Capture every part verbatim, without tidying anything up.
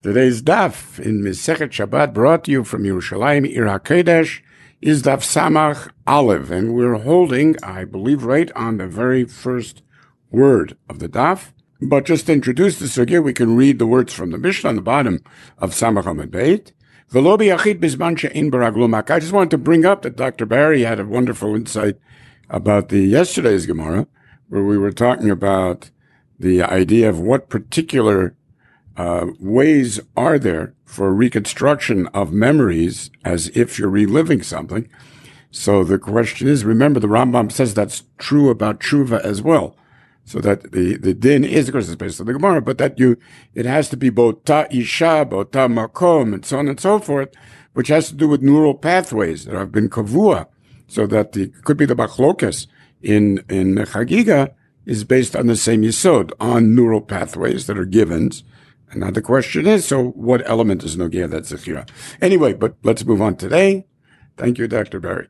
Today's daf in Masechet Shabbat, brought to you from Yerushalayim, Ir HaKodesh, is daf Samach Aleph, and we're holding, I believe, right on the very first word of the daf. But just to introduce the sugya, we can read the words from the Mishnah on the bottom of Samach Amud Beit. V'lo b'yachid bizman she'ein baraglo makah. I just wanted to bring up that Doctor Barry had a wonderful insight about the yesterday's Gemara, where we were talking about the idea of what particular Uh, ways are there for reconstruction of memories as if you're reliving something. So the question is, remember the Rambam says that's true about tshuva as well. So that the, the din is, of course, it's based on the Gemara, but that you, it has to be bota isha, bota makom, and so on and so forth, which has to do with neural pathways that have been kavua. So that the, could be the bachlokas in, in Chagiga is based on the same yisod, on neural pathways that are givens. And now the question is, so what element is Nogea that Zechira? Anyway, but let's move on today. Thank you, Doctor Barry.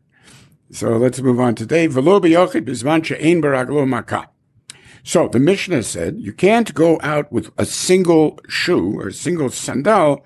So let's move on today. V'lo b'yochid b'zman she'ein baraglo makah. So the Mishnah said, you can't go out with a single shoe or a single sandal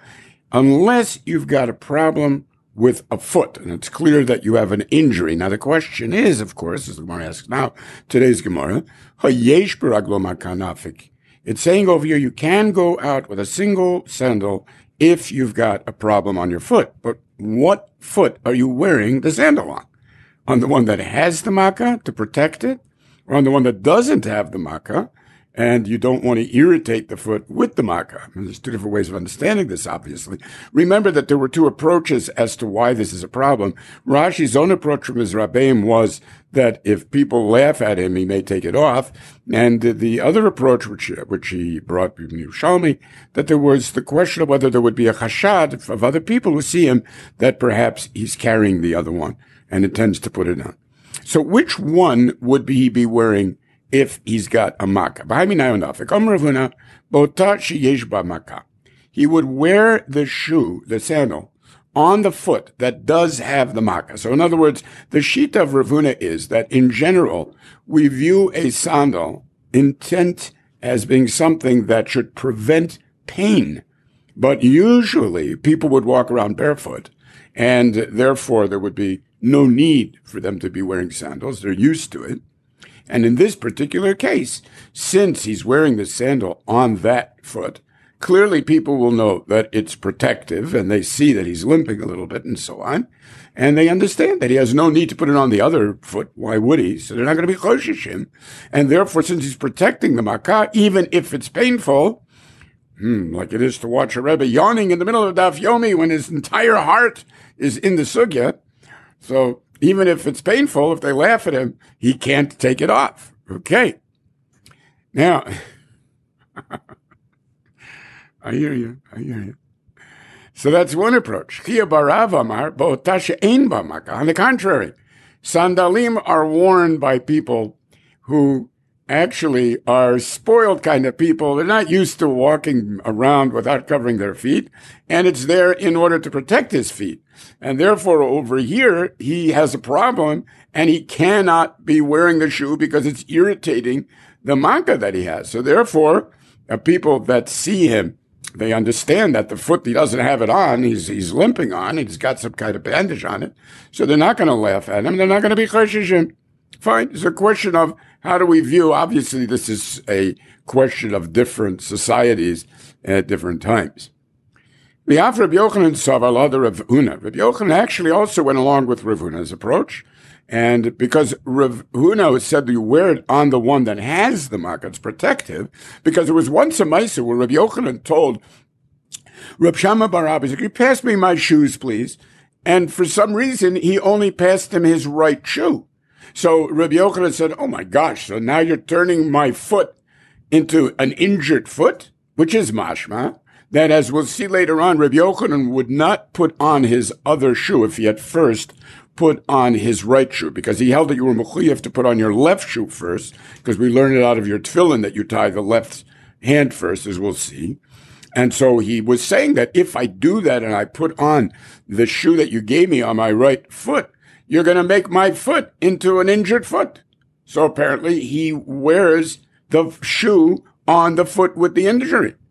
unless you've got a problem with a foot. And it's clear that you have an injury. Now the question is, of course, as the Gemara asks now, today's Gemara, hayesh baraglo makah nafik. It's saying over here, you can go out with a single sandal if you've got a problem on your foot. But what foot are you wearing the sandal on? On the one that has the makkah to protect it? Or on the one that doesn't have the makkah and you don't want to irritate the foot with the makkah? And there's two different ways of understanding this, obviously. Remember that there were two approaches as to why this is a problem. Rashi's own approach from his Rabbeim was that if people laugh at him, he may take it off. And the other approach, which which he brought from Yerushalmi, that there was the question of whether there would be a chashad of other people who see him that perhaps he's carrying the other one and intends to put it on. So which one would he be wearing if he's got a makkah? He would wear the shoe, the sandal, on the foot that does have the makkah. So in other words, the shita of Rav Huna is that in general, we view a sandal intent as being something that should prevent pain. But usually people would walk around barefoot, and therefore there would be no need for them to be wearing sandals. They're used to it. And in this particular case, since he's wearing the sandal on that foot, clearly people will know that it's protective, and they see that he's limping a little bit and so on. And they understand that he has no need to put it on the other foot. Why would he? So they're not going to be choshish him. And therefore, since he's protecting the makkah, even if it's painful, hmm, like it is to watch a Rebbe yawning in the middle of Daf Yomi when his entire heart is in the sugya. So even if it's painful, if they laugh at him, he can't take it off. Okay. Now, I hear you. I hear you. So that's one approach. On the contrary, sandalim are worn by people who actually are spoiled kind of people. They're not used to walking around without covering their feet, and it's there in order to protect his feet. And therefore, over here, he has a problem, and he cannot be wearing the shoe because it's irritating the makkah that he has. So therefore, uh, people that see him, they understand that the foot he doesn't have it on, he's he's limping on, he's got some kind of bandage on it. So they're not going to laugh at him. They're not going to be choshish. Fine. It's a question of how do we view, obviously this is a question of different societies at different times. The Af Rabbi Yochanan Savala, the Rav Huna. Rabbi Yochanan actually also went along with Rav Huna's approach. And because Rav Huna said that you wear it on the one that has the makkah, it's protective, because there was once a Maisa where Rabbi Yochanan told Rab Shama bar Abba, he said, "Can you pass me my shoes, please?" And for some reason, he only passed him his right shoe. So Rabbi Yochanan said, "Oh my gosh, so now you're turning my foot into an injured foot," which is mashma. That, as we'll see later on, Rabbi Yochanan would not put on his other shoe if he had first put on his right shoe, because he held that you were mechuyev to put on your left shoe first, because we learned it out of your tefillin that you tie the left hand first, as we'll see. And so he was saying that if I do that and I put on the shoe that you gave me on my right foot, you're going to make my foot into an injured foot. So apparently he wears the shoe on the foot with the injury.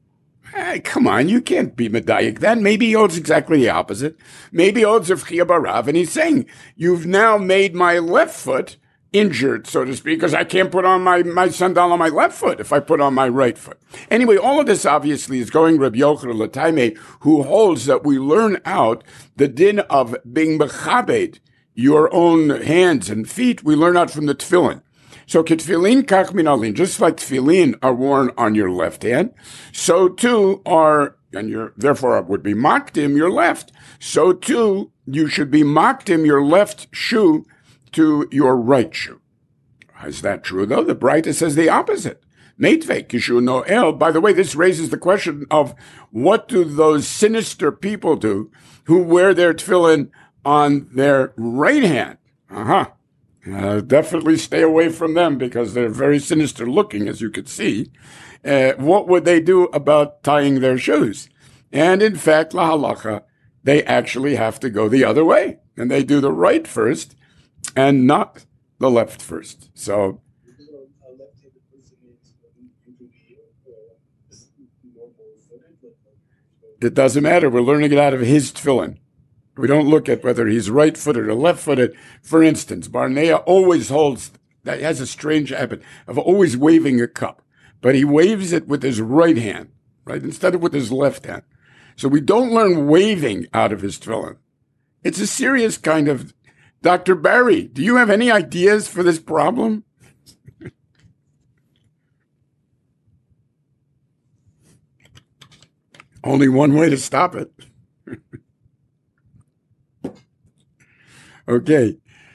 Hey, come on, you can't be medayik. Then maybe he holds exactly the opposite. Maybe he holds of Chia Barav, and he's saying, you've now made my left foot injured, so to speak, because I can't put on my, my sandal on my left foot if I put on my right foot. Anyway, all of this obviously is going Rabbi Yochanan Lataime, who holds that we learn out the din of being mechabed, your own hands and feet, we learn out from the tefillin. So ketfilin kach minalin, just like tefillin are worn on your left hand, so too are, and your therefore would be makdim your left. So too you should be makdim your left shoe to your right shoe. Is that true though? The Braita says the opposite. Meitvei kishu noel. By the way, this raises the question of what do those sinister people do who wear their tefillin on their right hand? Uh-huh. Uh, definitely stay away from them because they're very sinister looking, as you could see. Uh, what would they do about tying their shoes? And in fact, la halacha, they actually have to go the other way. And they do the right first and not the left first. So it doesn't matter. We're learning it out of his tefillin. We don't look at whether he's right-footed or left-footed. For instance, Barnea always holds, that he has a strange habit of always waving a cup, but he waves it with his right hand, right, instead of with his left hand. So we don't learn waving out of his tefillin. It's a serious kind of, Doctor Barry, do you have any ideas for this problem? Only one way to stop it. Okay,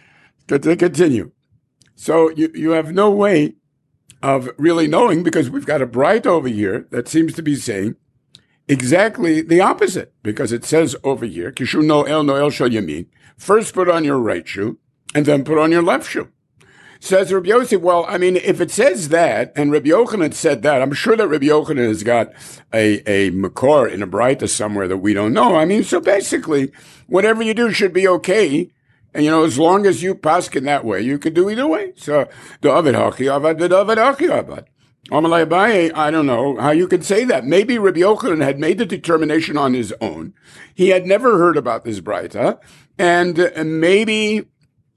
to continue. So you, you have no way of really knowing because we've got a bright over here that seems to be saying exactly the opposite because it says over here, Kishu noel noel shel yamin, first put on your right shoe and then put on your left shoe. Says Rabbi Yossi, well, I mean, if it says that, and Rabbi Yochanan said that, I'm sure that Rabbi Yochanan has got a, a makor in a Braita somewhere that we don't know. I mean, so basically, whatever you do should be okay. And, you know, as long as you paskin that way, you could do either way. So, the Ovid Haki Avad, the Ovid Haki Avad. Amalei Abaye, I don't know how you could say that. Maybe Rabbi Yochanan had made the determination on his own. He had never heard about this Braita. And maybe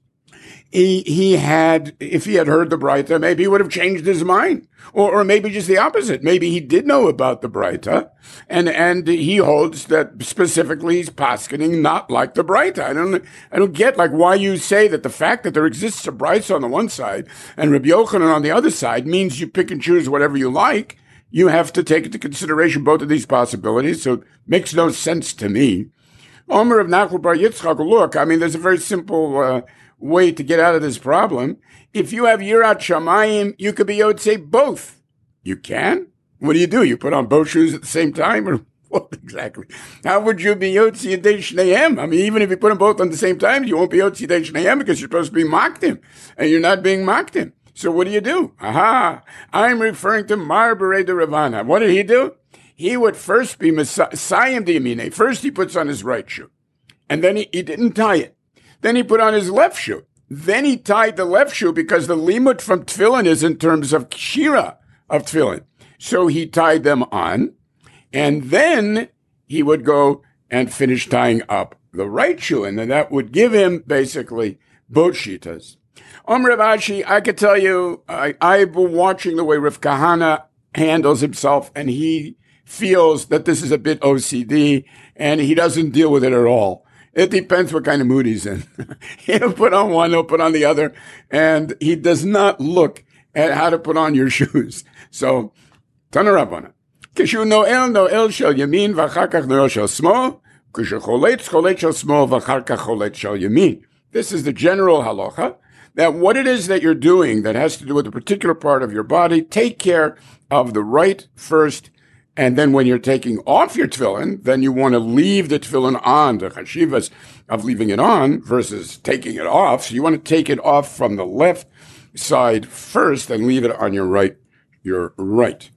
he, he had, if he had heard the Braita, maybe he would have changed his mind. Or, or maybe just the opposite. Maybe he did know about the Braita, and, and he holds that specifically he's paskening not like the Braita. I don't, I don't get like why you say that the fact that there exists a Braita on the one side and Rabbi Yochanan on the other side means you pick and choose whatever you like. You have to take into consideration both of these possibilities, so it makes no sense to me. Omer of Nachul Bar Yitzchak, look, I mean, there's a very simple, uh, way to get out of this problem. If you have Yirat Shamayim, you could be Yotzei both. You can? What do you do? You put on both shoes at the same time? Or what exactly? How would you be Yotzei Yedei Shneim? I mean, even if you put them both on the same time, you won't be Yotzei Yedei Shneim because you're supposed to be Makdim, and you're not being Makdim. So what do you do? Aha! I'm referring to Mar Berei de Ravana. What did he do? He would first be Messiah Diyamine. First he puts on his right shoe, and then he, he didn't tie it. Then he put on his left shoe. Then he tied the left shoe because the limud from tefillin is in terms of kshira of tefillin. So he tied them on, and then he would go and finish tying up the right shoe, and then that would give him basically both shitas. Om Rav Ashi, I could tell you, I, I've been watching the way Rav Kahana handles himself, and he feels that this is a bit O C D, and he doesn't deal with it at all. It depends what kind of mood he's in. He'll put on one, he'll put on the other, and he does not look at how to put on your shoes. So, Tana Rabbana. Kishu noel noel shel yamin v'achar kach noel shel smol, kishu choletz choletz shel smol v'achar kach choletz shel yamin. This is the general halacha, that what it is that you're doing that has to do with a particular part of your body, take care of the right first. And then when you're taking off your tefillin, then you want to leave the tefillin on, the chashivas of leaving it on versus taking it off. So you want to take it off from the left side first and leave it on your right, your right.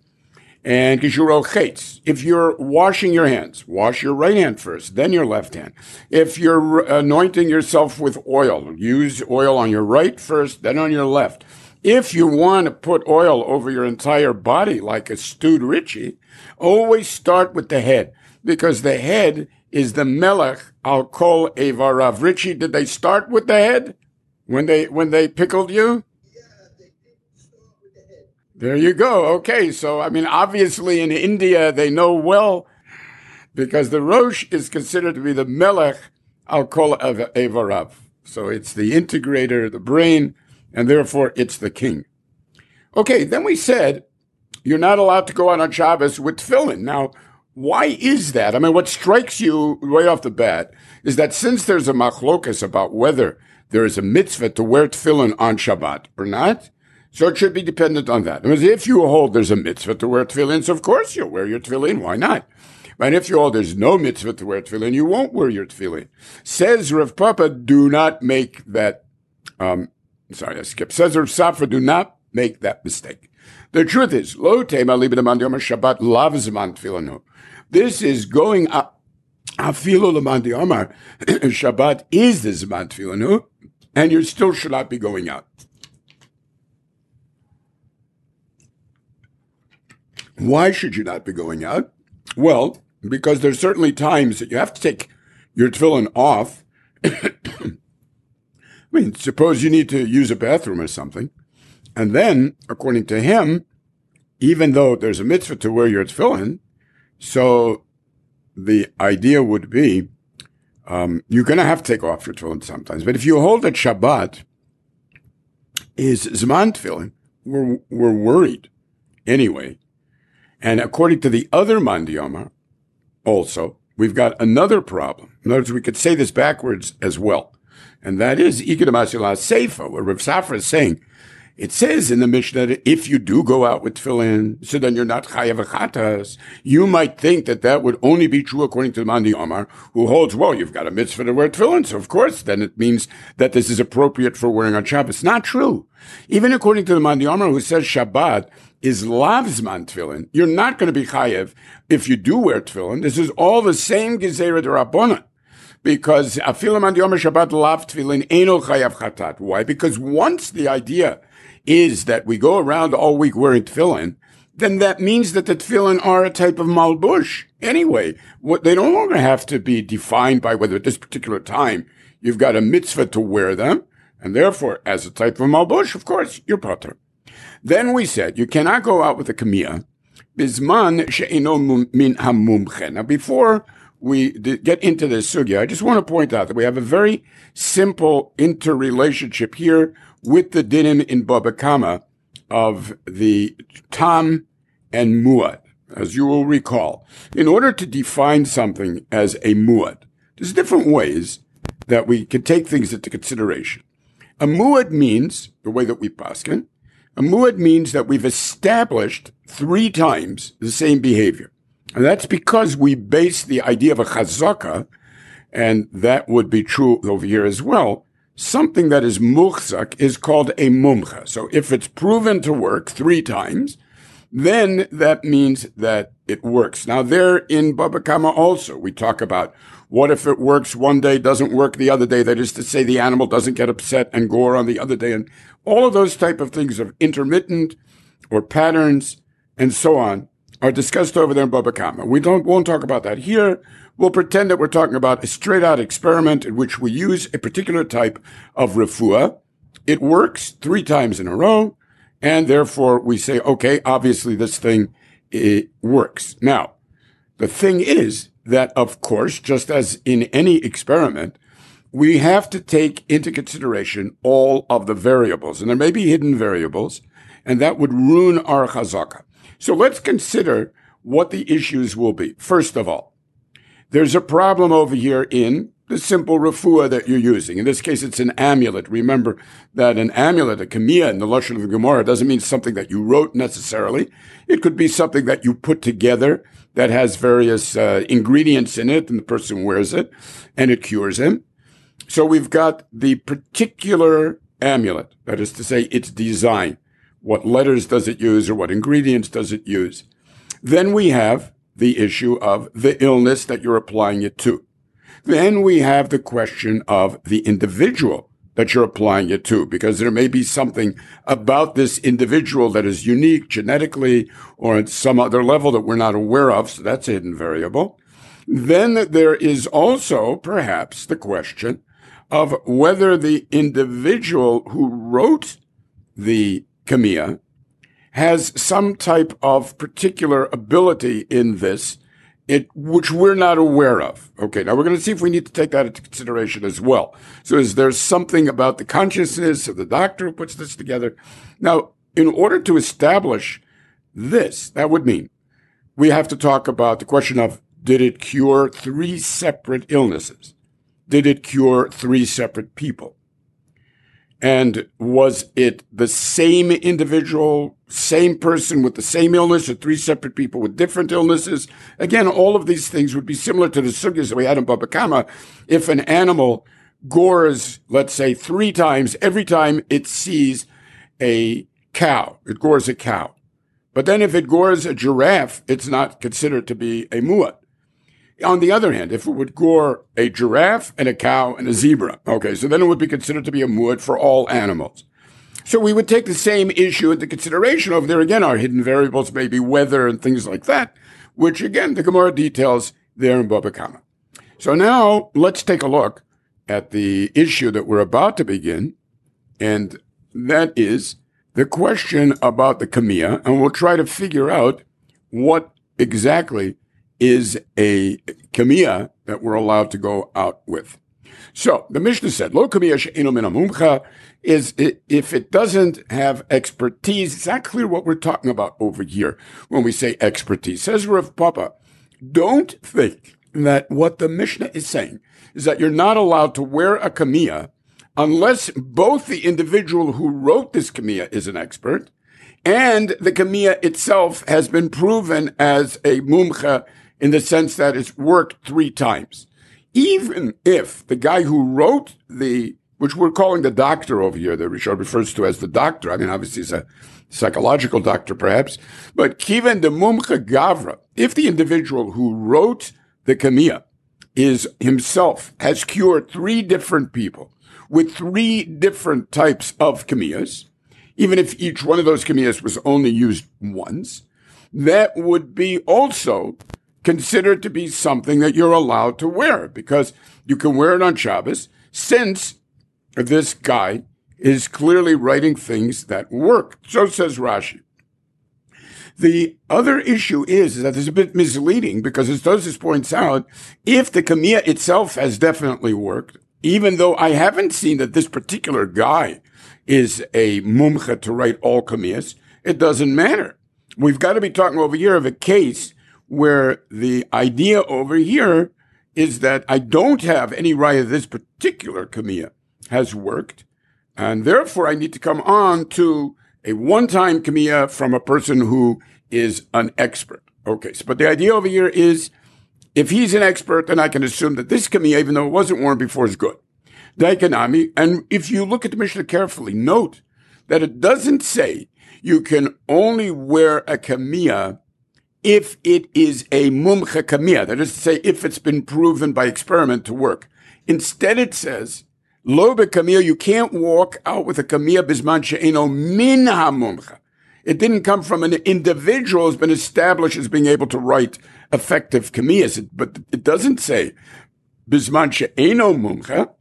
And kishuro chetz, if you're washing your hands, wash your right hand first, then your left hand. If you're anointing yourself with oil, use oil on your right first, then on your left. If you want to put oil over your entire body like a stewed Richie, always start with the head, because the head is the melech al kol evarav. Richie, did they start with the head when they when they pickled you? There you go. Okay, so I mean, obviously in India they know well, because the Rosh is considered to be the melech al kol evarav. So it's the integrator, the brain, and therefore it's the king. Okay, then we said you're not allowed to go out on Shabbos with tefillin. Now, why is that? I mean, what strikes you right off the bat is that since there's a machlokas about whether there is a mitzvah to wear tefillin on Shabbat or not, so it should be dependent on that. Because if you hold there's a mitzvah to wear tefillin, so of course you'll wear your tefillin. Why not? And if you hold there's no mitzvah to wear tefillin, you won't wear your tefillin. Says Rav Papa, do not make that, um, sorry, I skipped. Says Rav Safra, do not make that mistake. The truth is, lo tema libid man diyomar Shabbat lav zman tefillinu. This is going up. Afilu l'man diyomar Shabbat is the zman tefillinu, and you still should not be going out. Why should you not be going out? Well, because there's certainly times that you have to take your tefillin off. I mean, suppose you need to use a bathroom or something. And then, according to him, even though there's a mitzvah to wear your tefillin, so the idea would be um, you're going to have to take off your tefillin sometimes. But if you hold that Shabbat is Zman tefillin, we're, we're worried anyway. And according to the other Man Diyomar, also, we've got another problem. In other words, we could say this backwards as well. And that is, Ikeda Masila Seifa, where Rav Safra is saying, it says in the Mishnah that if you do go out with tefillin, so then you're not chayav chatas. You might think that that would only be true according to the Man Diyomar, who holds, well, you've got a mitzvah to wear tefillin, so of course, then it means that this is appropriate for wearing on Shabbos. Not true. Even according to the Man Diyomar, who says Shabbat is lav zman tefillin, you're not going to be chayav if you do wear tefillin. This is all the same gezerah d'Rabbanan. Because afilu man diyomar Shabbat lav tefillin eino chayav chatat. Why? Because once the idea is that we go around all week wearing tefillin, then that means that the tefillin are a type of malbush. Anyway, what, they no longer have to be defined by whether at this particular time you've got a mitzvah to wear them, and therefore, as a type of malbush, of course, you're potter. Then we said you cannot go out with a kamiyah bisman she'ino min hamumche. Now, before we get into this sugya, I just want to point out that we have a very simple interrelationship here with the dinim in Baba Kama of the tam and muad. As you will recall, in order to define something as a muad, there's different ways that we can take things into consideration. A muad means, the way that we paskin, a muad means that we've established three times the same behavior. And that's because we base the idea of a chazaka, and that would be true over here as well. Something that is muchzak is called a mumcha. So if it's proven to work three times, then that means that it works. Now there in Baba Kama also, we talk about what if it works one day, doesn't work the other day. That is to say the animal doesn't get upset and gore on the other day. And all of those type of things of intermittent or patterns and so on are discussed over there in Baba Kama. We don't, won't talk about that here. We'll pretend that we're talking about a straight out experiment in which we use a particular type of refuah. It works three times in a row. And therefore we say, okay, obviously this thing, it works. Now, the thing is that, of course, just as in any experiment, we have to take into consideration all of the variables. And there may be hidden variables, and that would ruin our chazaka. So let's consider what the issues will be. First of all, there's a problem over here in the simple refuah that you're using. In this case, it's an amulet. Remember that an amulet, a kamiyah in the Lashon of the Gemara, doesn't mean something that you wrote necessarily. It could be something that you put together that has various uh, ingredients in it, and the person wears it, and it cures him. So we've got the particular amulet, that is to say, its design. What letters does it use, or what ingredients does it use? Then we have the issue of the illness that you're applying it to. Then we have the question of the individual that you're applying it to, because there may be something about this individual that is unique genetically or at some other level that we're not aware of. So that's a hidden variable. Then there is also perhaps the question of whether the individual who wrote the Kamiya has some type of particular ability in this, it, which we're not aware of. Okay, now we're going to see if we need to take that into consideration as well. So is there something about the consciousness of the doctor who puts this together? Now, in order to establish this, that would mean we have to talk about the question of, did it cure three separate illnesses? Did it cure three separate people? And was it the same individual, same person with the same illness, or three separate people with different illnesses? Again, all of these things would be similar to the sugyas that we had in Baba Kama. If an animal gores, let's say, three times, every time it sees a cow, it gores a cow. But then if it gores a giraffe, it's not considered to be a muad. On the other hand, if it would gore a giraffe and a cow and a zebra, okay, so then it would be considered to be a muad for all animals. So we would take the same issue into consideration. Over there again, our hidden variables may be weather and things like that, which again, the Gemara details there in Baba Kama. So now let's take a look at the issue that we're about to begin, and that is the question about the Kamiya, and we'll try to figure out what exactly is a Kamiya that we're allowed to go out with. So the Mishnah said, Lo Kamiya she'eno min hamumcha, is if it doesn't have expertise. It's not clear what we're talking about over here when we say expertise. Says Rav Papa, don't think that what the Mishnah is saying is that you're not allowed to wear a Kamiya unless both the individual who wrote this Kamiya is an expert and the Kamiya itself has been proven as a mumcha in the sense that it's worked three times. Even if the guy who wrote the, which we're calling the doctor over here, that Rishon refers to as the doctor, I mean, obviously he's a psychological doctor perhaps, but kiven de mumcha gavra, if the individual who wrote the Kamiya is himself, has cured three different people with three different types of Kamiyas, even if each one of those Kamiyas was only used once, that would be also considered to be something that you're allowed to wear, because you can wear it on Shabbos, since this guy is clearly writing things that work. So says Rashi. The other issue is, is that it's a bit misleading, because as Tosfos points out, if the Kamiya itself has definitely worked, even though I haven't seen that this particular guy is a mumcha to write all Kamiyas, it doesn't matter. We've got to be talking over here of a case where the idea over here is that I don't have any raya this particular Kamiya has worked, and therefore I need to come on to a one-time Kamiya from a person who is an expert. Okay, so, but the idea over here is, if he's an expert, then I can assume that this Kamiya, even though it wasn't worn before, is good. Daikanami, and if you look at the Mishnah carefully, note that it doesn't say you can only wear a Kamiya if it is a mumcha Kamiya, that is to say, if it's been proven by experiment to work. Instead, it says, Lo beKamiya, you can't walk out with a Kamiya bisman she'eno min ha-mumcha. It didn't come from an individual who's been established as being able to write effective Kamiyas, but it doesn't say bisman she'eno mumcha.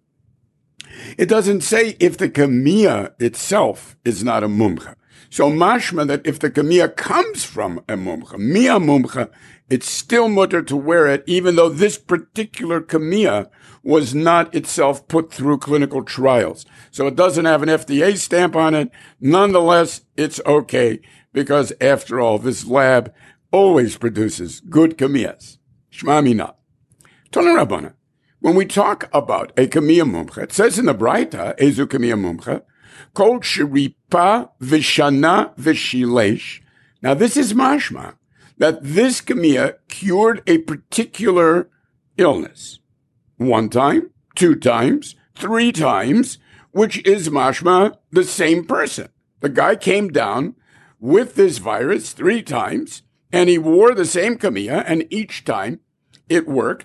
It doesn't say if the Kamiya itself is not a mumcha. So mashma that if the Kamiya comes from a mumcha, mia mumcha, it's still mutter to wear it, even though this particular Kamiya was not itself put through clinical trials. So it doesn't have an F D A stamp on it. Nonetheless, it's okay, because after all, this lab always produces good Kamiyas. Shma mina. Tana Rabbana. When we talk about a Kamiya mumcha, it says in the Braita, Ezu Kamiya mumcha, Kol shiripa v'shana v'shilesh. Now this is mashma, that this Kamiya cured a particular illness. One time, two times, three times, which is mashma the same person. The guy came down with this virus three times, and he wore the same Kamiya, and each time it worked.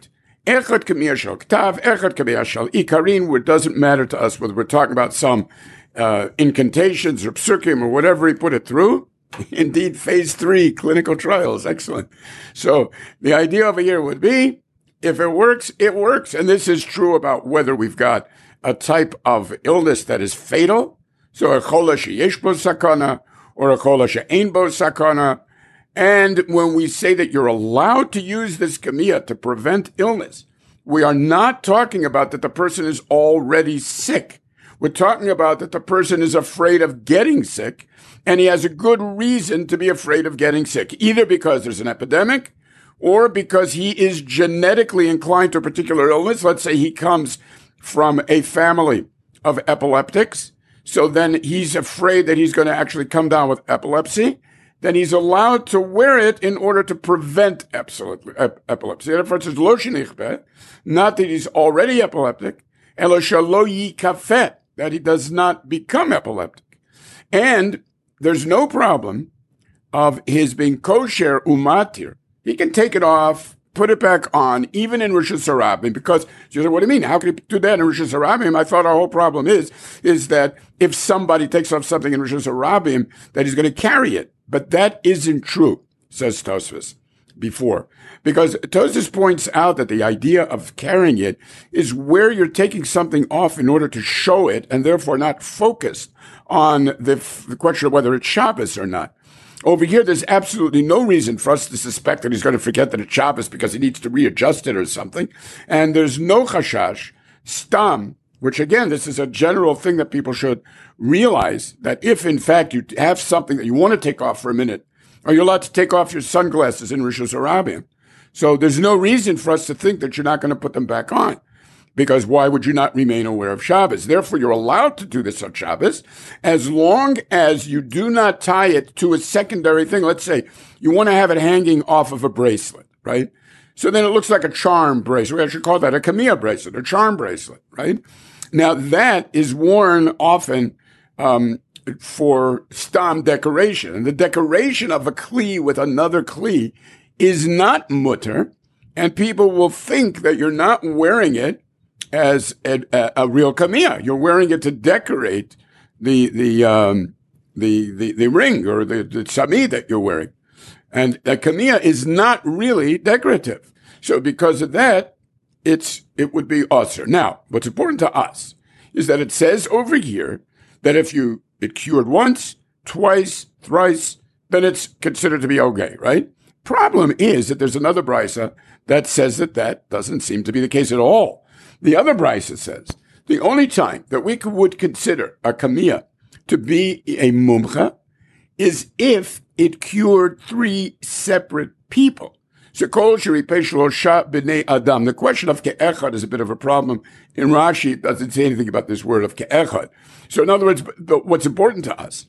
Echad Kamiya Shel Ktav, Echad Kamiya Shel Ikarin, where it doesn't matter to us whether we're talking about some uh, incantations or psukim or whatever he put it through. Indeed, phase three, clinical trials. Excellent. So the idea over here would be, if it works, it works. And this is true about whether we've got a type of illness that is fatal, so a chola sheyesh bo sakana, or a chola she'ein bo sakana. And when we say that you're allowed to use this kamiya to prevent illness, we are not talking about that the person is already sick. We're talking about that the person is afraid of getting sick, and he has a good reason to be afraid of getting sick, either because there's an epidemic or because he is genetically inclined to a particular illness. Let's say he comes from a family of epileptics, so then he's afraid that he's going to actually come down with epilepsy. Then he's allowed to wear it in order to prevent epilepsy. Therefore, it says, lo shenichbeh, not that he's already epileptic, elo shelo yikafeh, that he does not become epileptic. And there's no problem of his being kosher umatir. He can take it off, put it back on, even in Rosh Hashanah, because you say, what do you mean? How can he do that in Rosh Hashanah? I thought our whole problem is, is that if somebody takes off something in Rosh Hashanah, that he's going to carry it. But that isn't true, says Tosfos before. Because Tosfos points out that the idea of carrying it is where you're taking something off in order to show it, and therefore not focused on the, the question of whether it's Shabbos or not. Over here, there's absolutely no reason for us to suspect that he's going to forget that it's Shabbos because he needs to readjust it or something. And there's no chashash, stam, which again, this is a general thing that people should realize, that if in fact you have something that you want to take off for a minute, or you're allowed to take off your sunglasses in Rosh Hashanah. So there's no reason for us to think that you're not going to put them back on. Because why would you not remain aware of Shabbos? Therefore, you're allowed to do this on Shabbos as long as you do not tie it to a secondary thing. Let's say you want to have it hanging off of a bracelet, right? So then it looks like a charm bracelet. We actually call that a kamiya bracelet, a charm bracelet, right? Now, that is worn often um, for stam decoration. And the decoration of a kli with another kli is not mutter, and people will think that you're not wearing it as a, a, a real kamiya. You're wearing it to decorate the the um, the, the the ring or the, the tzami that you're wearing. And the kamiya is not really decorative. So because of that, it's it would be usher. Now, what's important to us is that it says over here that if you it cured once, twice, thrice, then it's considered to be okay, right? Problem is that there's another brisa that says that that doesn't seem to be the case at all. The other brisa says the only time that we would consider a kamiya to be a mumcha is if it cured three separate people. So kol sheripei shlosha b'nei adam. The question of ke'echad is a bit of a problem. In Rashi, it doesn't say anything about this word of ke'echad. So in other words, what's important to us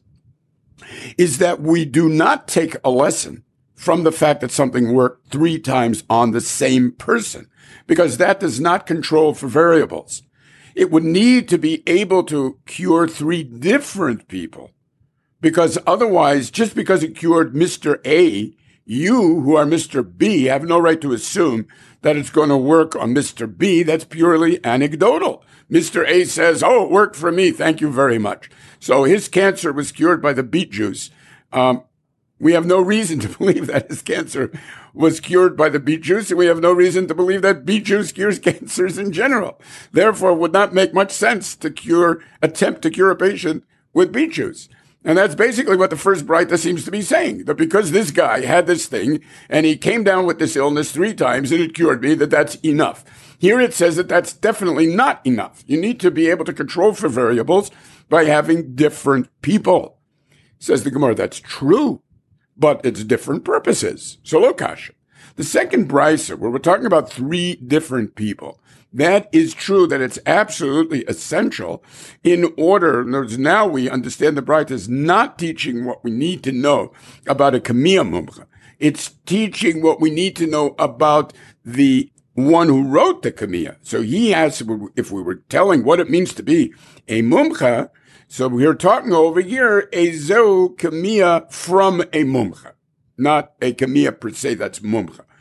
is that we do not take a lesson from the fact that something worked three times on the same person, because that does not control for variables. It would need to be able to cure three different people, because otherwise, just because it cured Mister A, you, who are Mister B, have no right to assume that it's going to work on Mister B. That's purely anecdotal. Mister A says, oh, it worked for me. Thank you very much. So his cancer was cured by the beet juice. Um, We have no reason to believe that his cancer was cured by the beet juice, and we have no reason to believe that beet juice cures cancers in general. Therefore, it would not make much sense to cure, attempt to cure a patient with beet juice. And that's basically what the first Braita seems to be saying, that because this guy had this thing, and he came down with this illness three times, and it cured me, that that's enough. Here it says that that's definitely not enough. You need to be able to control for variables by having different people. Says the Gemara, that's true, but it's different purposes. So Lokash. The second brisa, where we're talking about three different people, that is true that it's absolutely essential in order, in other words, now we understand the brisa is not teaching what we need to know about a kamiya mumcha. It's teaching what we need to know about the one who wrote the kamiya. So he has, if we were telling what it means to be a mumcha, so we're talking over here, a zeu kamiya from a mumcha, not a kamiya per se that's mumcha.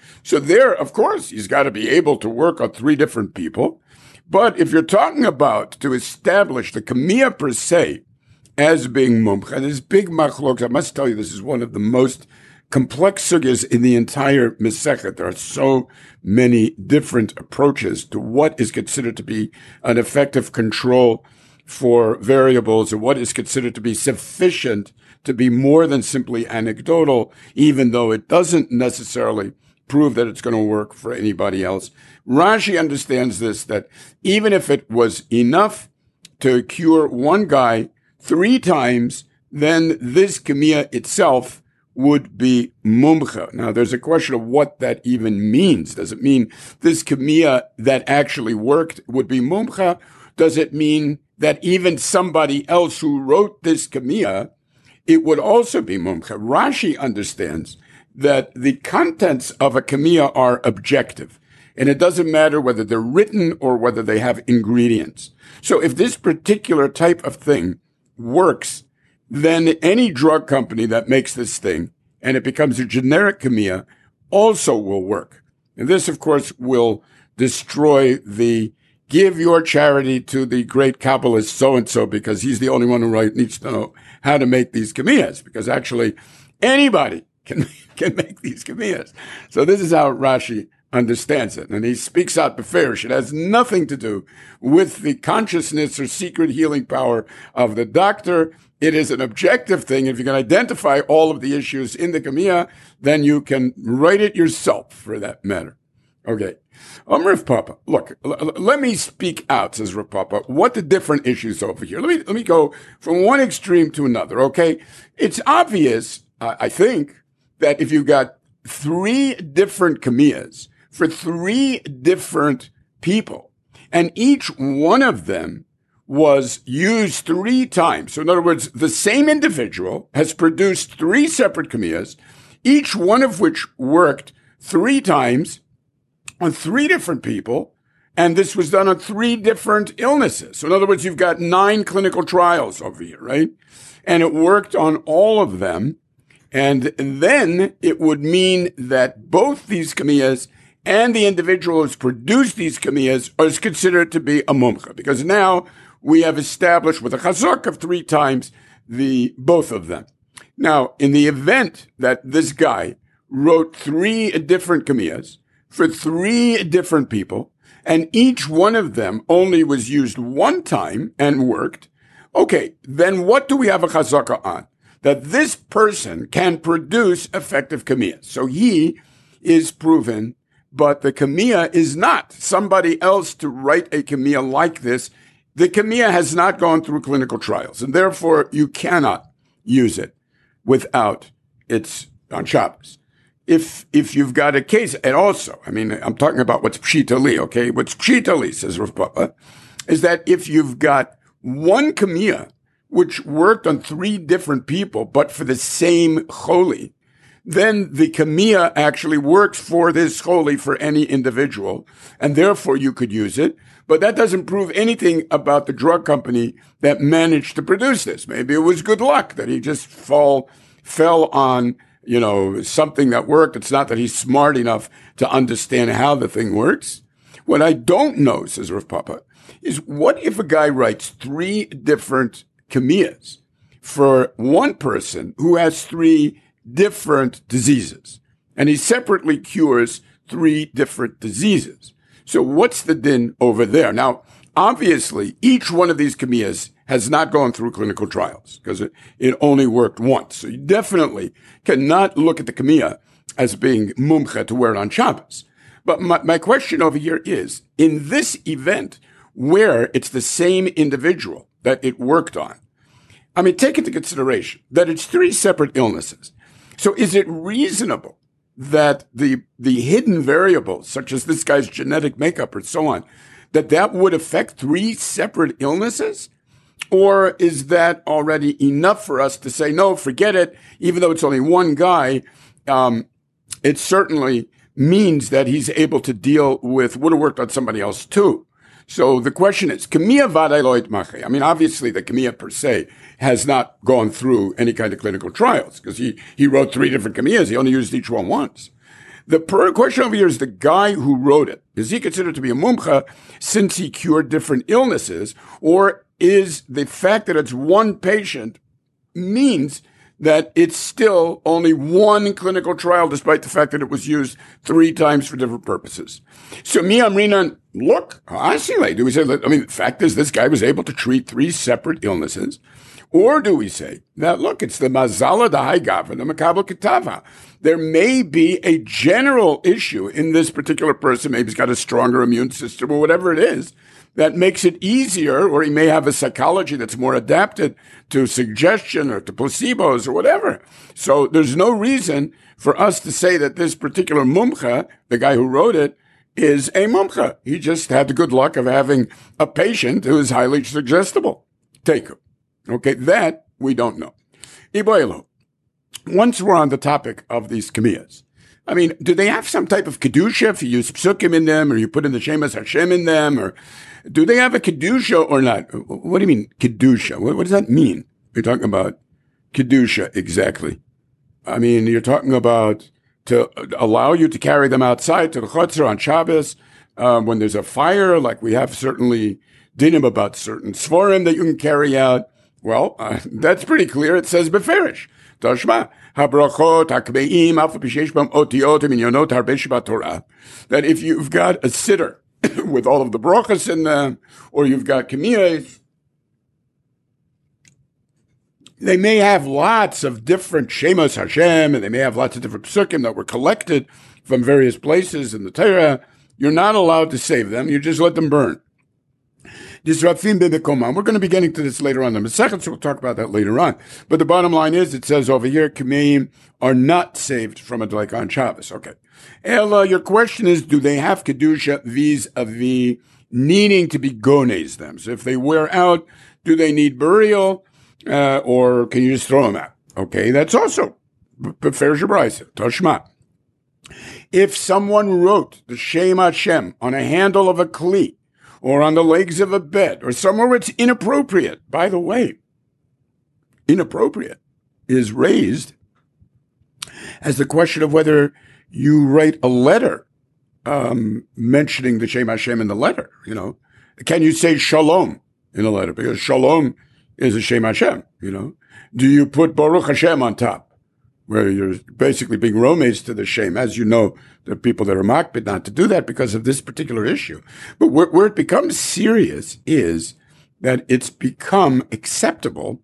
So there, of course, he's got to be able to work on three different people. But if you're talking about to establish the Kamiya per se as being mumcha, there's big machlokes. I must tell you, this is one of the most complex sugyas in the entire Masechet. There are so many different approaches to what is considered to be an effective control for variables, or what is considered to be sufficient to be more than simply anecdotal, even though it doesn't necessarily prove that it's going to work for anybody else. Rashi understands this, that even if it was enough to cure one guy three times, then this Kamiya itself would be mumcha. Now, there's a question of what that even means. Does it mean this Kamiya that actually worked would be mumcha? Does it mean that even somebody else who wrote this Kamiya, it would also be mumcha? Rashi understands that the contents of a Kamiya are objective, and it doesn't matter whether they're written or whether they have ingredients. So if this particular type of thing works, then any drug company that makes this thing and it becomes a generic Kamiya also will work. And this, of course, will destroy the give your charity to the great Kabbalist so-and-so because he's the only one who right, needs to know how to make these Kamiyas, because actually anybody can, can make these Kamiyas. So this is how Rashi understands it. And he speaks out beferish. It has nothing to do with the consciousness or secret healing power of the doctor. It is an objective thing. If you can identify all of the issues in the Kamiya, then you can write it yourself, for that matter. Okay. Um, Rav Papa, look, l- let me speak out, says Rav Papa, what the different issues over here. Let me, let me go from one extreme to another, okay? It's obvious, uh, I think, that if you've got three different Kamiyas for three different people, and each one of them was used three times. So in other words, the same individual has produced three separate Kamiyas, each one of which worked three times on three different people, and this was done on three different illnesses. So in other words, you've got nine clinical trials over here, right? And it worked on all of them. And then it would mean that both these Kamiyas and the individual who's produced these Kamiyas is considered to be a mumcha, because now we have established with a chazak of three times the both of them. Now, in the event that this guy wrote three different Kamiyas for three different people, and each one of them only was used one time and worked, okay, then what do we have a chazaka on? That this person can produce effective Kamiyas. So he is proven, but the Kamiya is not. Somebody else to write a Kamiya like this, the Kamiya has not gone through clinical trials, and therefore you cannot use it without it's on Shabbos. If, if you've got a case, and also, I mean, I'm talking about what's Pshita Li, okay? What's Pshita Li, says Rav Papa, is that if you've got one Kamiya which worked on three different people, but for the same choli, then the Kamiya actually works for this choli for any individual, and therefore you could use it. But that doesn't prove anything about the drug company that managed to produce this. Maybe it was good luck that he just fall, fell on, you know, something that worked. It's not that he's smart enough to understand how the thing works. What I don't know, says Rav Papa, is what if a guy writes three different Kamiyas for one person who has three different diseases, and he separately cures three different diseases. So what's the din over there? Now, obviously, each one of these Kamiyas has not gone through clinical trials because it, it only worked once. So you definitely cannot look at the Kamiya as being mumcha to wear it on Shabbos. But my, my question over here is, in this event where it's the same individual that it worked on, I mean, take into consideration that it's three separate illnesses. So is it reasonable that the the hidden variables, such as this guy's genetic makeup or so on, that that would affect three separate illnesses? Or is that already enough for us to say, no, forget it, even though it's only one guy, um, it certainly means that he's able to deal with, would have worked on somebody else too. So the question is, Kamiya vaday lo itmache. I mean, obviously the Kamiya per se has not gone through any kind of clinical trials because he, he wrote three different Kamiyas. He only used each one once. The per- question over here is the guy who wrote it. Is he considered to be a mumcha since he cured different illnesses? Or is the fact that it's one patient means that it's still only one clinical trial, despite the fact that it was used three times for different purposes? So mi amrinan, look, asile, do we say, I mean, the fact is this guy was able to treat three separate illnesses. Or do we say that, look, it's the mazala da haigava, the makabel kitava. There may be a general issue in this particular person. Maybe he's got a stronger immune system or whatever it is that makes it easier, or he may have a psychology that's more adapted to suggestion or to placebos or whatever. So there's no reason for us to say that this particular mumcha, the guy who wrote it, is a mumcha. He just had the good luck of having a patient who is highly suggestible. Take him. Okay, that we don't know. Iboilo, once we're on the topic of these kamiyas, I mean, do they have some type of kedusha if you use psukim in them, or you put in the Shemas Hashem in them, or do they have a kedusha or not? What do you mean kedusha? What, what does that mean? You're talking about kedusha exactly. I mean, you're talking about to allow you to carry them outside to the chotzer on Shabbos um, when there's a fire, like we have certainly dinim about certain svarim that you can carry out. Well, uh, that's pretty clear. It says beferish. Tashma, habrachot hakbeim alpha b'sheish bam otiot minyonot harbe sheba Torah. That if you've got a sitter with all of the brachas in them, or you've got kamiyas, they may have lots of different Shemas Hashem, and they may have lots of different psukim that were collected from various places in the Torah. You're not allowed to save them. You just let them burn. We're going to be getting to this later on in the second, so we'll talk about that later on. But the bottom line is, it says over here, Kameim are not saved from a Dlaika on Shabbos. Okay. Ella, your question is, do they have Kedusha vis-a-vis needing to be gones them? So if they wear out, do they need burial, uh, or can you just throw them out? Okay, that's also Befer Shabraisa, Tashma. If someone wrote the Shem Hashem on a handle of a kli, or on the legs of a bed, or somewhere where it's inappropriate. By the way, inappropriate is raised as the question of whether you write a letter um, mentioning the Shem Hashem in the letter. You know, can you say shalom in a letter? Because shalom is a Shem Hashem, you know. Do you put Baruch Hashem on top, where you're basically being romanes to the Shem? As you know, there are people that are makbid not to do that because of this particular issue. But where, where it becomes serious is that it's become acceptable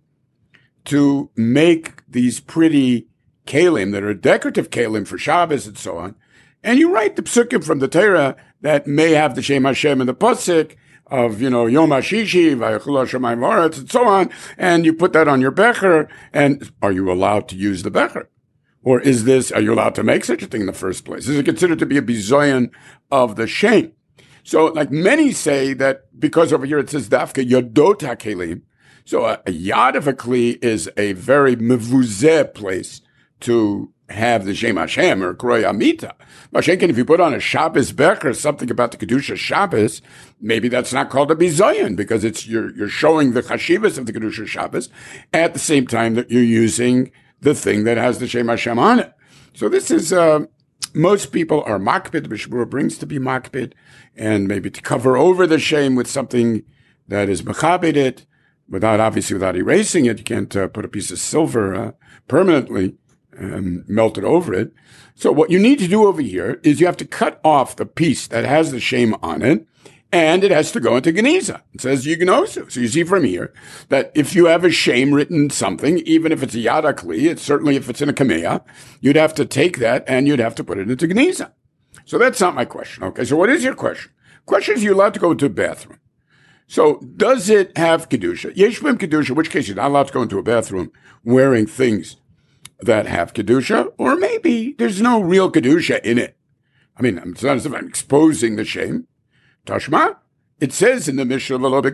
to make these pretty kalim that are decorative kalim for Shabbos and so on. And you write the psukim from the Torah that may have the Shem Hashem in the pasuk of, you know, Yom HaShishi, Vayachul HaShamayim V'Aretz, and so on, and you put that on your becher, and are you allowed to use the becher? Or is this, are you allowed to make such a thing in the first place? Is it considered to be a bizoyan of the shame? So, like many say that because over here it says dafka yodot hakelim, so a, a yad of a kli is a very mevuzeh place to have the Shem Hashem or Kroy Amita. Mashenkin, if you put on a Shabbos becher, something about the Kedusha Shabbos, maybe that's not called a bizoyan because it's you're you're showing the chashivas of the Kedusha Shabbos at the same time that you're using the thing that has the Shem Hashem on it. So this is, uh, most people are makbid, Bishbura brings to be makbid, and maybe to cover over the shame with something that is mechabed it, without, obviously without erasing it. You can't uh, put a piece of silver uh, permanently and melt it over it. So what you need to do over here is you have to cut off the piece that has the shame on it, and it has to go into Geniza. It says Yignosu. So you see from here that if you have a shame written something, even if it's a Yadakli, it's certainly if it's in a Kameya, you'd have to take that and you'd have to put it into Geniza. So that's not my question. Okay, so what is your question? Question is, you're allowed to go into a bathroom. So does it have Kedusha? Yeshbim Kedusha, in which case you're not allowed to go into a bathroom wearing things that have Kedusha, or maybe there's no real Kedusha in it. I mean, it's not as if I'm exposing the shame. Tashma, It says in the Mishnah,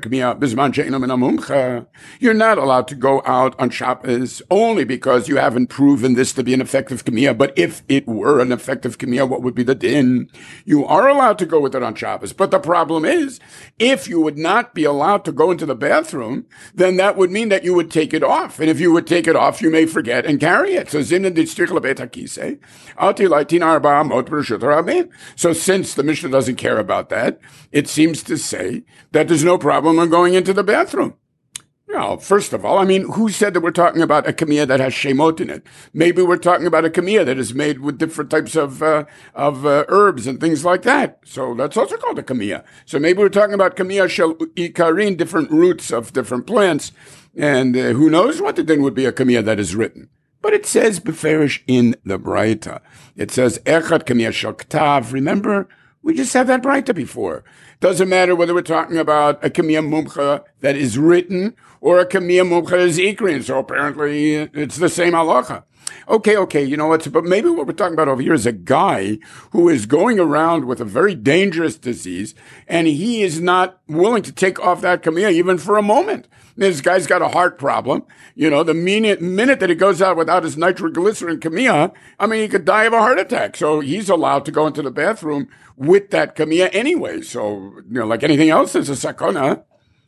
you're not allowed to go out on Shabbos only because you haven't proven this to be an effective K'miyah. But if it were an effective K'miyah, what would be the din? You are allowed to go with it on Shabbos. But the problem is, if you would not be allowed to go into the bathroom, then that would mean that you would take it off. And if you would take it off, you may forget and carry it. So So since the Mishnah doesn't care about that, it seems to say that there's no problem in going into the bathroom. Now, first of all, I mean, who said that we're talking about a kamiyah that has shemot in it? Maybe we're talking about a kamiyah that is made with different types of uh, of uh, herbs and things like that. So that's also called a kamiyah. So maybe we're talking about kamiyah shel ikarin, different roots of different plants, and uh, who knows what the din would be a kamiyah that is written. But it says beferish in the Braita. It says echad kamiyah shel ktav. Remember, we just had that Braita before. Doesn't matter whether we're talking about a kamiyah mumcha that is written or a kamiyah mumcha that is ikrin. So apparently it's the same halacha. Okay, okay, you know what? But maybe what we're talking about over here is a guy who is going around with a very dangerous disease, and he is not willing to take off that kamiyah even for a moment. This guy's got a heart problem. You know, the minute, minute that he goes out without his nitroglycerin kamiyah, I mean, he could die of a heart attack. So he's allowed to go into the bathroom with that kamiyah anyway. So, you know, like anything else, there's a sakona.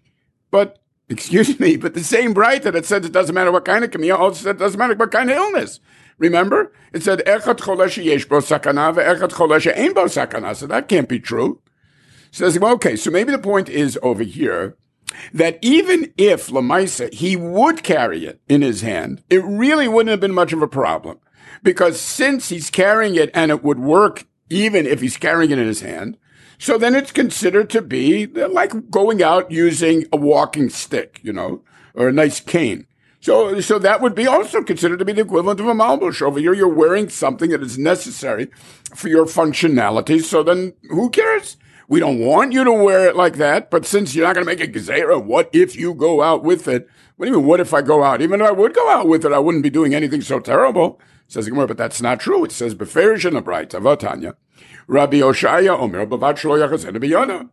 But, excuse me, but the same Braita that says it doesn't matter what kind of kamiyah also said it doesn't matter what kind of illness. Remember? It said, echad cholesh yesh bo sakana ve'echad cholesh ein bo sakana. So that can't be true. Says, well, okay, so maybe the point is over here that even if Lamaisa, he would carry it in his hand, it really wouldn't have been much of a problem. Because since he's carrying it and it would work even if he's carrying it in his hand, so then it's considered to be like going out using a walking stick, you know, or a nice cane. So, so that would be also considered to be the equivalent of a malbush. Over here, you're wearing something that is necessary for your functionality. So then who cares? We don't want you to wear it like that, but since you're not going to make a gezerah, what if you go out with it? What do you mean, what if I go out? Even if I would go out with it, I wouldn't be doing anything so terrible. Says the Gemara, but that's not true. It says, beferish in the Braita, Vatanya, Rabbi Oshaya Omer, Bavat Shlo Yachasena B'Yada.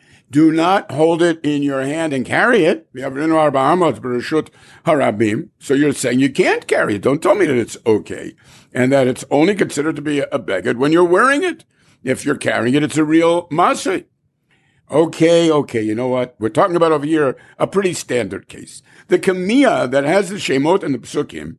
Do not hold it in your hand and carry it. We have in our Bahamas, Bereshut Harabim. So you're saying you can't carry it. Don't tell me that it's okay. And that it's only considered to be a beged when you're wearing it. If you're carrying it, it's a real masay. Okay, okay, you know what? We're talking about over here a pretty standard case. The kamiyah that has the shemot and the psukim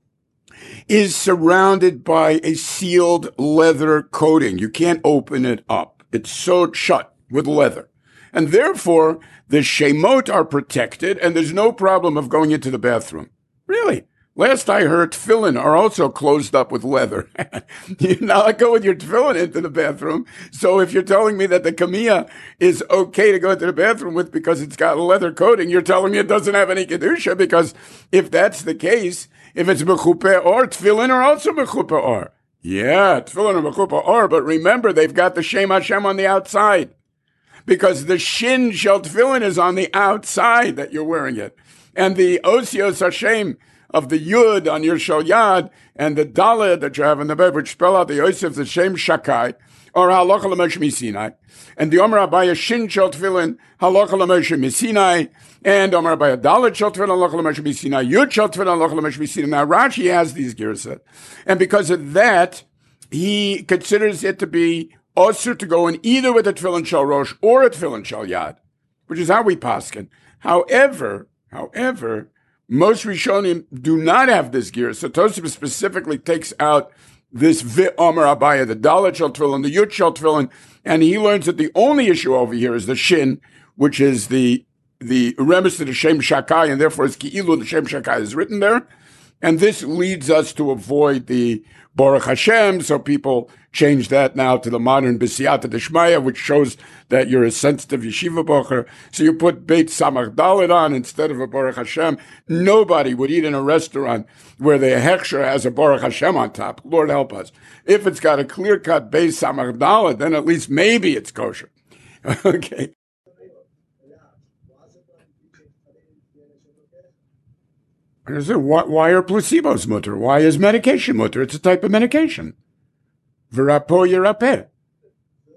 is surrounded by a sealed leather coating. You can't open it up. It's sewed shut with leather. And therefore, the shemot are protected and there's no problem of going into the bathroom. Really? Last I heard, tefillin are also closed up with leather. You not go with your tefillin into the bathroom. So if you're telling me that the kamiyah is okay to go into the bathroom with because it's got a leather coating, you're telling me it doesn't have any kedusha, because if that's the case, if it's mechuppeh or, tefillin are also mechuppeh or. Yeah, tefillin are mechuppeh or, but remember, they've got the Shem Hashem on the outside. Because the shin shel tefillin is on the outside that you're wearing it. And the osios Hashem of the Yud on your Shal Yad and the Dalet that you have in the bed, which spell out the Yosef, the Shem Shakai, or Halacha L'Moshe Misinai, and the Omer Abaya Shin Shel Tefillin, Halacha L'Moshe Misinai, and Omer Abaya Dalet Shel Tefillin, Halacha L'Moshe Misinai, Yud Shel Tefillin, Halacha L'Moshe Misinai. Now Rashi has these girsa, and because of that, he considers it to be osur to go in either with a Tefillin Shel Rosh or a Tefillin Shel Yad, which is how we paskin. However, however, most Rishonim do not have this gear. So Tosafos specifically takes out this Vit Omer Abaya, the Dalet Shel Tefillin, the Yud Shel Tefillin, and he learns that the only issue over here is the Shin, which is the the remes to the Shem Shakai, and therefore it's Ki'ilu, the Shem Shakai is written there. And this leads us to avoid the Baruch Hashem, so people change that now to the modern B'siyata Deshmaya, which shows that you're a sensitive yeshiva bocher. So you put Beit Samach Dalet on instead of a Baruch Hashem. Nobody would eat in a restaurant where the Hechsher has a Baruch Hashem on top. Lord help us. If it's got a clear-cut Beit Samach Dalet, then at least maybe it's kosher. Okay. I said, why, why are placebos mutter? Why is medication mutter? It's a type of medication. V'rapo yerapeh.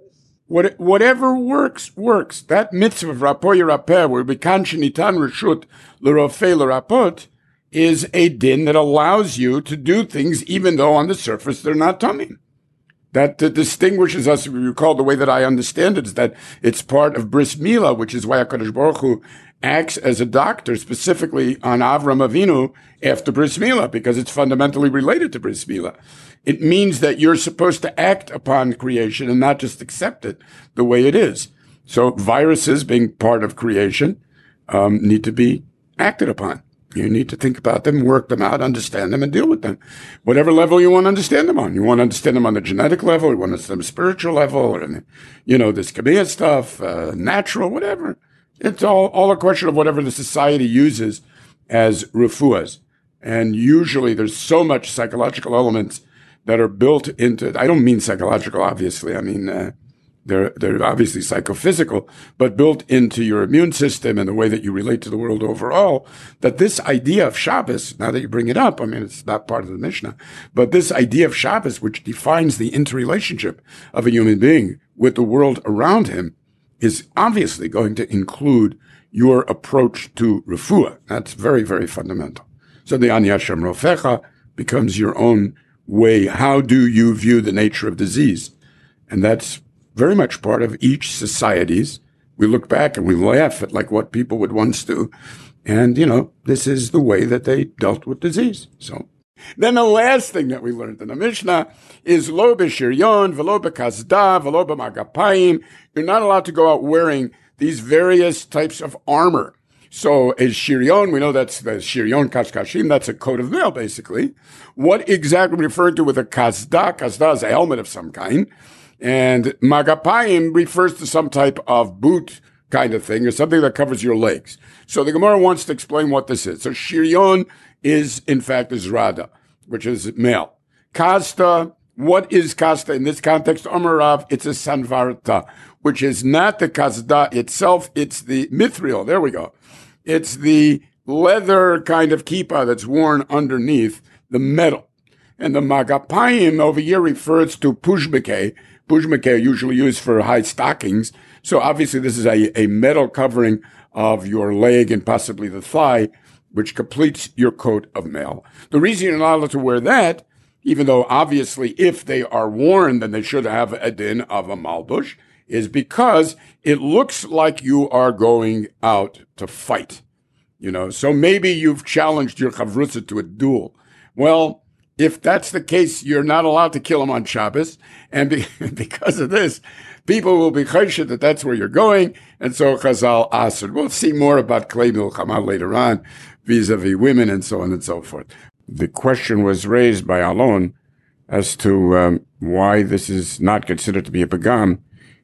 What, whatever works, works. That mitzvah of Rapo Yerapeh, where Bikan Shenitan Reshut L'Rofei L'Rapot, is a din that allows you to do things even though on the surface they're not tummy. That uh, distinguishes us, if you recall, the way that I understand it is that it's part of Bris Milah, which is why HaKadosh Baruch Hu acts as a doctor specifically on Avram Avinu after Bris Milah, because it's fundamentally related to Bris Milah. It means that you're supposed to act upon creation and not just accept it the way it is. So viruses, being part of creation, um, need to be acted upon. You need to think about them, work them out, understand them, and deal with them. Whatever level you want to understand them on. You want to understand them on the genetic level, you want to understand them spiritual level, or, you know, this Kabbalah stuff, uh, natural, whatever. It's all, all a question of whatever the society uses as refuahs. And usually there's so much psychological elements that are built into, I don't mean psychological, obviously. I mean, uh, They're, they're obviously psychophysical, but built into your immune system and the way that you relate to the world overall, that this idea of Shabbos, now that you bring it up, I mean, it's not part of the Mishnah, but this idea of Shabbos, which defines the interrelationship of a human being with the world around him, is obviously going to include your approach to refuah. That's very, very fundamental. So the Ani Hashem Rofecha becomes your own way. How do you view the nature of disease? And that's very much part of each society's. We look back and we laugh at like what people would once do. And, you know, this is the way that they dealt with disease. So then the last thing that we learned in the Mishnah is lo b'shiryon, v'lo b'kazda, v'lo b'magapayim. You're not allowed to go out wearing these various types of armor. So as shiryon, we know that's the shiryon kashkashim, that's a coat of mail, basically. What exactly referred to with a kazda? Kazda is a helmet of some kind. And magapayim refers to some type of boot kind of thing, or something that covers your legs. So the Gemara wants to explain what this is. So shiryon is, in fact, zrada, which is male. Kasta, what is kasta in this context? Amarav, it's a sanvarta, which is not the kazda itself, it's the mithril. There we go. It's the leather kind of kippah that's worn underneath the metal. And the magapayim over here refers to pushbeke. Pushbeke are usually used for high stockings. So obviously this is a, a metal covering of your leg and possibly the thigh, which completes your coat of mail. The reason you're not allowed to wear that, even though obviously if they are worn, then they should have a din of a malbush, is because it looks like you are going out to fight. You know, so maybe you've challenged your chavrutza to a duel. Well, if that's the case, you're not allowed to kill him on Shabbos. And be, because of this, people will be choshed that that's where you're going. And so Chazal Asr. We'll see more about Klei Milchama later on, vis-a-vis women and so on and so forth. The question was raised by Alon as to um, why this is not considered to be a pagam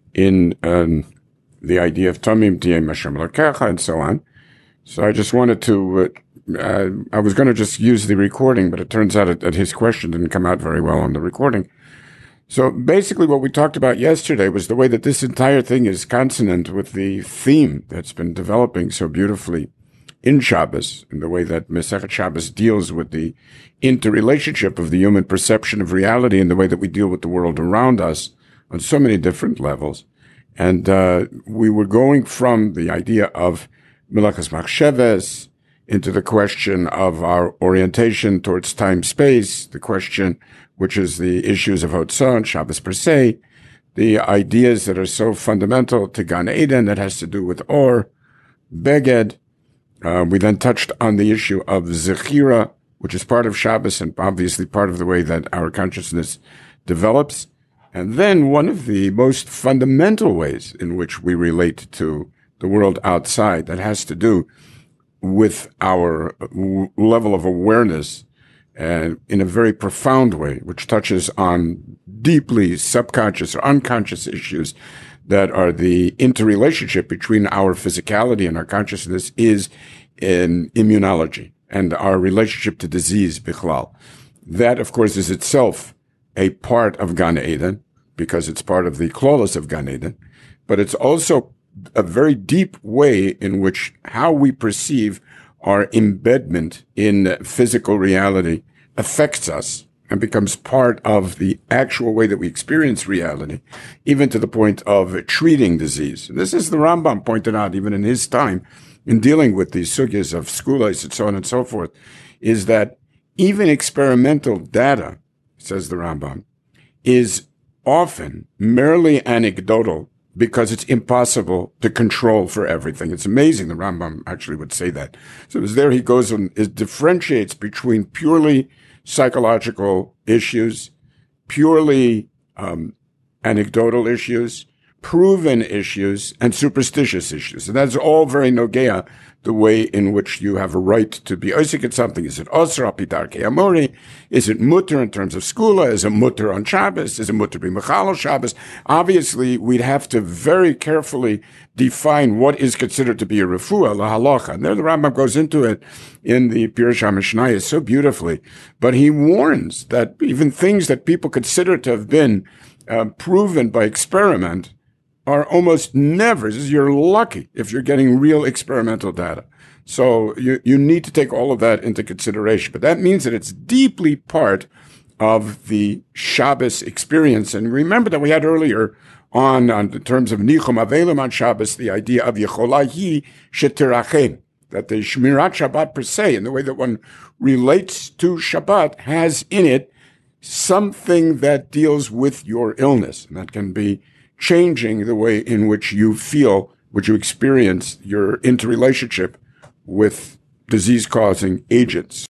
in um, the idea of Tomim Tiyeh Mashem Lakecha and so on. So I just wanted to... Uh, Uh, I was going to just use the recording, but it turns out that his question didn't come out very well on the recording. So basically what we talked about yesterday was the way that this entire thing is consonant with the theme that's been developing so beautifully in Shabbos, and the way that Masechet Shabbos deals with the interrelationship of the human perception of reality and the way that we deal with the world around us on so many different levels. And uh, we were going from the idea of Melachas Machsheves into the question of our orientation towards time-space, the question which is the issues of Hotzah and Shabbos per se, the ideas that are so fundamental to Gan Eden that has to do with Or, Beged. Uh, we then touched on the issue of Zechira, which is part of Shabbos and obviously part of the way that our consciousness develops. And then one of the most fundamental ways in which we relate to the world outside that has to do with our level of awareness and in a very profound way, which touches on deeply subconscious or unconscious issues that are the interrelationship between our physicality and our consciousness, is in immunology and our relationship to disease, bichlal. That, of course, is itself a part of Gan Eden because it's part of the clause of Gan Eden, but it's also a very deep way in which how we perceive our embedment in physical reality affects us and becomes part of the actual way that we experience reality, even to the point of treating disease. And this is the Rambam pointed out, even in his time, in dealing with these sugyas of skulas and so on and so forth, is that even experimental data, says the Rambam, is often merely anecdotal because it's impossible to control for everything. It's amazing the Rambam actually would say that. So as there he goes and it differentiates between purely psychological issues, purely um, anecdotal issues, proven issues, and superstitious issues. And that's all very nogea, the way in which you have a right to be osik at something. Is it osra pidarke amori? Is it mutter in terms of skula? Is it mutter on Shabbos? Is it mutter b'mechal Shabbos? Obviously, we'd have to very carefully define what is considered to be a refuah, la halacha. And there the Rambam goes into it in the Pirush HaMishnayos so beautifully. But he warns that even things that people consider to have been uh, proven by experiment are almost never, you're lucky if you're getting real experimental data. So you, you need to take all of that into consideration. But that means that it's deeply part of the Shabbos experience. And remember that we had earlier on, on the terms of Nichum Avelim on Shabbos, the idea of Yecholahi Shetirachem, that the Shmirat Shabbat per se, and the way that one relates to Shabbat, has in it something that deals with your illness. And that can be changing the way in which you feel, which you experience your interrelationship with disease-causing agents.